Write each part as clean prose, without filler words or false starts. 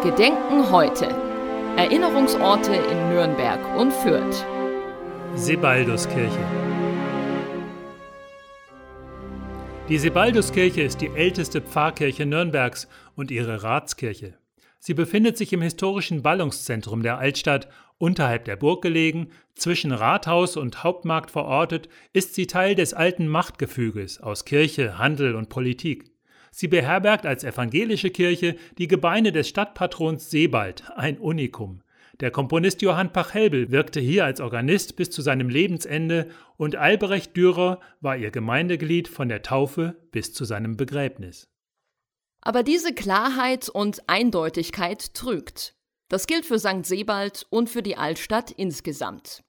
Gedenken heute. Erinnerungsorte in Nürnberg und Fürth. Sebalduskirche. Die Sebalduskirche ist die älteste Pfarrkirche Nürnbergs und ihre Ratskirche. Sie befindet sich im historischen Ballungszentrum der Altstadt, unterhalb der Burg gelegen, zwischen Rathaus und Hauptmarkt verortet, ist sie Teil des alten Machtgefüges aus Kirche, Handel und Politik. Sie beherbergt als evangelische Kirche die Gebeine des Stadtpatrons Sebald, ein Unikum. Der Komponist Johann Pachelbel wirkte hier als Organist bis zu seinem Lebensende und Albrecht Dürer war ihr Gemeindeglied von der Taufe bis zu seinem Begräbnis. Aber diese Klarheit und Eindeutigkeit trügt. Das gilt für St. Sebald und für die Altstadt insgesamt.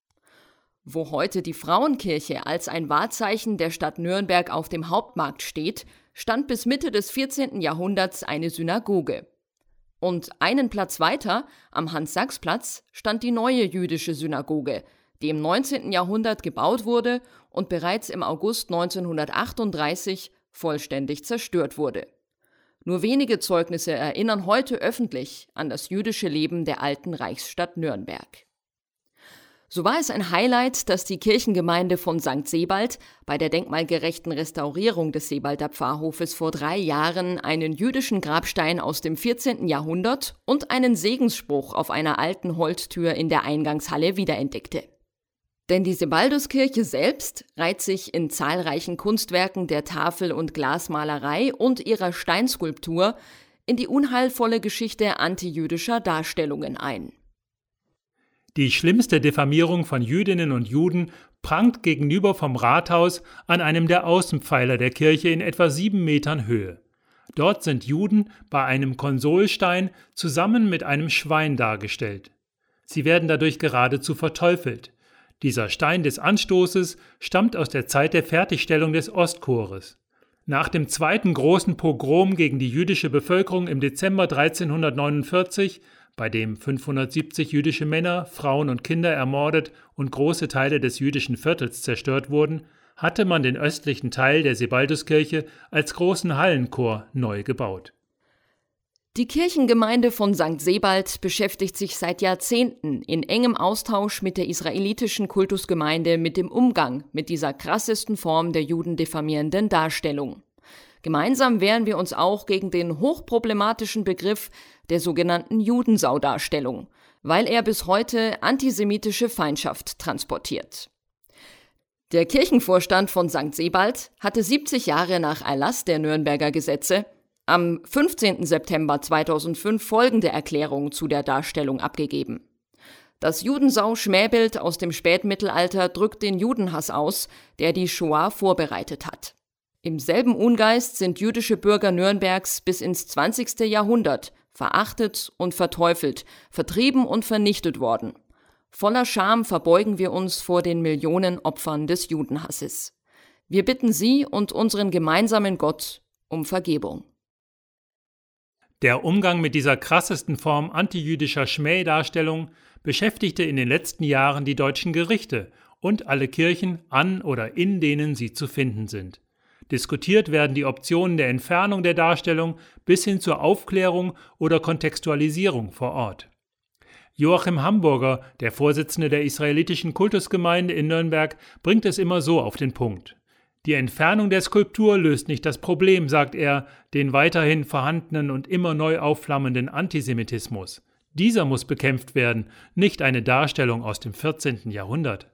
Wo heute die Frauenkirche als ein Wahrzeichen der Stadt Nürnberg auf dem Hauptmarkt steht, stand bis Mitte des 14. Jahrhunderts eine Synagoge. Und einen Platz weiter, am Hans-Sachs-Platz, stand die neue jüdische Synagoge, die im 19. Jahrhundert gebaut wurde und bereits im August 1938 vollständig zerstört wurde. Nur wenige Zeugnisse erinnern heute öffentlich an das jüdische Leben der alten Reichsstadt Nürnberg. So war es ein Highlight, dass die Kirchengemeinde von St. Sebald bei der denkmalgerechten Restaurierung des Sebalder Pfarrhofes vor 3 Jahren einen jüdischen Grabstein aus dem 14. Jahrhundert und einen Segensspruch auf einer alten Holztür in der Eingangshalle wiederentdeckte. Denn die Sebalduskirche selbst reiht sich in zahlreichen Kunstwerken der Tafel- und Glasmalerei und ihrer Steinskulptur in die unheilvolle Geschichte antijüdischer Darstellungen ein. Die schlimmste Diffamierung von Jüdinnen und Juden prangt gegenüber vom Rathaus an einem der Außenpfeiler der Kirche in etwa 7 Metern Höhe. Dort sind Juden bei einem Konsolstein zusammen mit einem Schwein dargestellt. Sie werden dadurch geradezu verteufelt. Dieser Stein des Anstoßes stammt aus der Zeit der Fertigstellung des Ostchores. Nach dem zweiten großen Pogrom gegen die jüdische Bevölkerung im Dezember 1349, bei dem 570 jüdische Männer, Frauen und Kinder ermordet und große Teile des jüdischen Viertels zerstört wurden, hatte man den östlichen Teil der Sebalduskirche als großen Hallenchor neu gebaut. Die Kirchengemeinde von St. Sebald beschäftigt sich seit Jahrzehnten in engem Austausch mit der israelitischen Kultusgemeinde mit dem Umgang mit dieser krassesten Form der judendiffamierenden Darstellung. Gemeinsam wehren wir uns auch gegen den hochproblematischen Begriff der sogenannten Judensau-Darstellung, weil er bis heute antisemitische Feindschaft transportiert. Der Kirchenvorstand von St. Sebald hatte 70 Jahre nach Erlass der Nürnberger Gesetze am 15. September 2005 folgende Erklärung zu der Darstellung abgegeben. Das Judensau-Schmähbild aus dem Spätmittelalter drückt den Judenhass aus, der die Shoah vorbereitet hat. Im selben Ungeist sind jüdische Bürger Nürnbergs bis ins 20. Jahrhundert verachtet und verteufelt, vertrieben und vernichtet worden. Voller Scham verbeugen wir uns vor den Millionen Opfern des Judenhasses. Wir bitten Sie und unseren gemeinsamen Gott um Vergebung. Der Umgang mit dieser krassesten Form antijüdischer Schmähdarstellung beschäftigte in den letzten Jahren die deutschen Gerichte und alle Kirchen, an oder in denen sie zu finden sind. Diskutiert werden die Optionen der Entfernung der Darstellung bis hin zur Aufklärung oder Kontextualisierung vor Ort. Joachim Hamburger, der Vorsitzende der israelitischen Kultusgemeinde in Nürnberg, bringt es immer so auf den Punkt. Die Entfernung der Skulptur löst nicht das Problem, sagt er, den weiterhin vorhandenen und immer neu aufflammenden Antisemitismus. Dieser muss bekämpft werden, nicht eine Darstellung aus dem 14. Jahrhundert.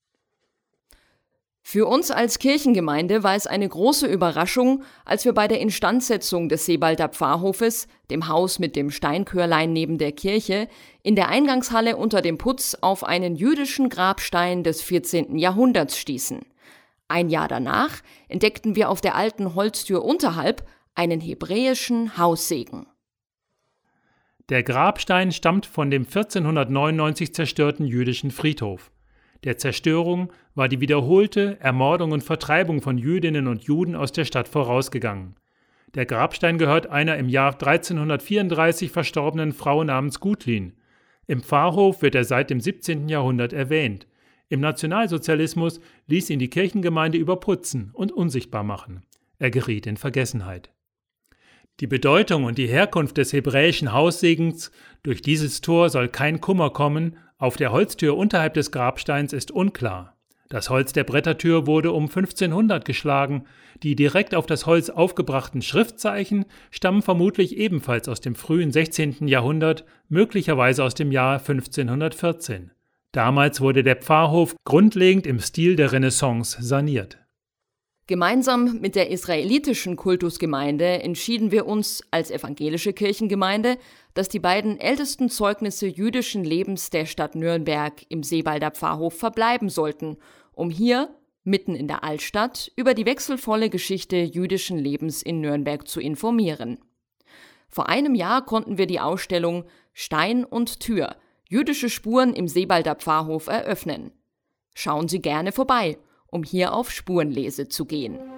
Für uns als Kirchengemeinde war es eine große Überraschung, als wir bei der Instandsetzung des Sebalder Pfarrhofes, dem Haus mit dem Steinchörlein neben der Kirche, in der Eingangshalle unter dem Putz auf einen jüdischen Grabstein des 14. Jahrhunderts stießen. Ein Jahr danach entdeckten wir auf der alten Holztür unterhalb einen hebräischen Haussegen. Der Grabstein stammt von dem 1499 zerstörten jüdischen Friedhof. Der Zerstörung war die wiederholte Ermordung und Vertreibung von Jüdinnen und Juden aus der Stadt vorausgegangen. Der Grabstein gehört einer im Jahr 1334 verstorbenen Frau namens Gutlin. Im Pfarrhof wird er seit dem 17. Jahrhundert erwähnt. Im Nationalsozialismus ließ ihn die Kirchengemeinde überputzen und unsichtbar machen. Er geriet in Vergessenheit. Die Bedeutung und die Herkunft des hebräischen Haussegens „Durch dieses Tor soll kein Kummer kommen“ auf der Holztür unterhalb des Grabsteins ist unklar. Das Holz der Brettertür wurde um 1500 geschlagen. Die direkt auf das Holz aufgebrachten Schriftzeichen stammen vermutlich ebenfalls aus dem frühen 16. Jahrhundert, möglicherweise aus dem Jahr 1514. Damals wurde der Pfarrhof grundlegend im Stil der Renaissance saniert. Gemeinsam mit der israelitischen Kultusgemeinde entschieden wir uns als evangelische Kirchengemeinde, dass die beiden ältesten Zeugnisse jüdischen Lebens der Stadt Nürnberg im Seebalder Pfarrhof verbleiben sollten, um hier, mitten in der Altstadt, über die wechselvolle Geschichte jüdischen Lebens in Nürnberg zu informieren. Vor einem Jahr konnten wir die Ausstellung Stein und Tür – Jüdische Spuren im Seebalder Pfarrhof eröffnen. Schauen Sie gerne vorbei, um hier auf Spurenlese zu gehen.